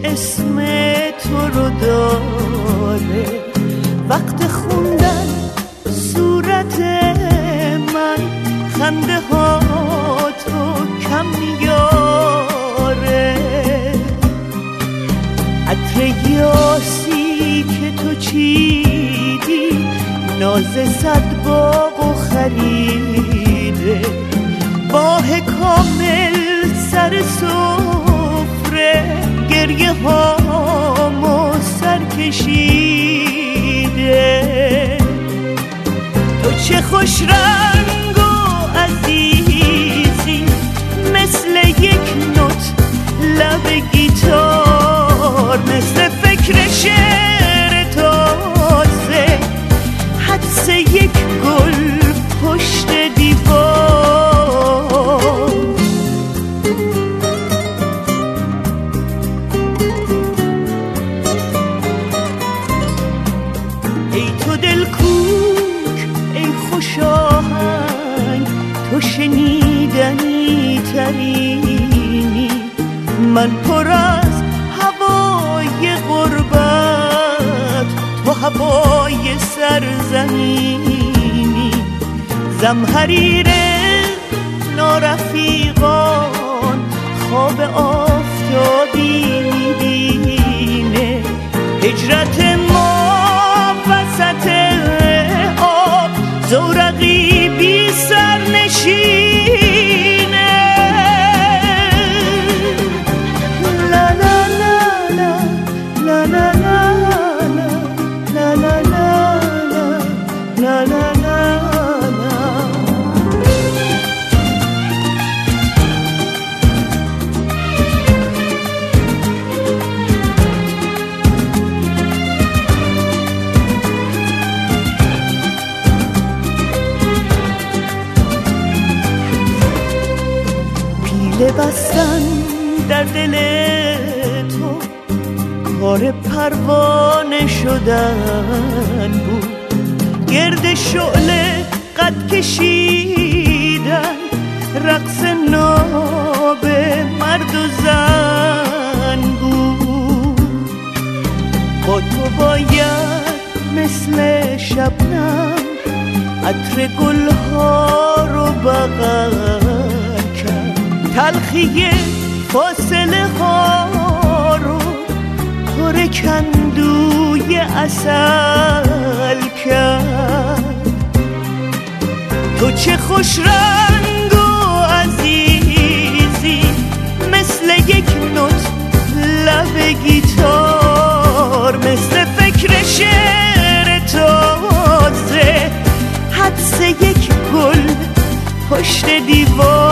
اسم تو رو داره، وقت خوندن صورت من خنده ها تو کم میاره. عطر یاسی که تو چیدی ناز صد باغ و خریده، باه کامل سر سفره گریه هامو سر کشیده. تو چه خوش رنگ و عزیزی مثل یک نوت لب گیتار، مثل فکر شعر تازه حدس یک گل پشت دیوار. ای تو دلکوک ای خوش آهنگ، تو شنیدنی ترینی، من پر از هوای غربت، تو هوای سرزمینی. زمهریر نارفیقان خواب آفتابی میبینه، هجرت ما وسط آب زورقی بی سرنشینه. لا لا لا لا لا لا لا لا لا لا لا. بستن در دل تو کار پروانه شدن بود، گرد شعله قد کشیدن رقص ناب مرد و زن بود. با تو باید مثل شبنم عطر گلها رو بغل کرد، تلخی فاصله ها رو پر کندوی عسل کرد. تو چه خوش رنگ و عزیزی مثل یک نوت لب گیتار، مثل فکر شعر تازه حدس یک گل پشت دیوار.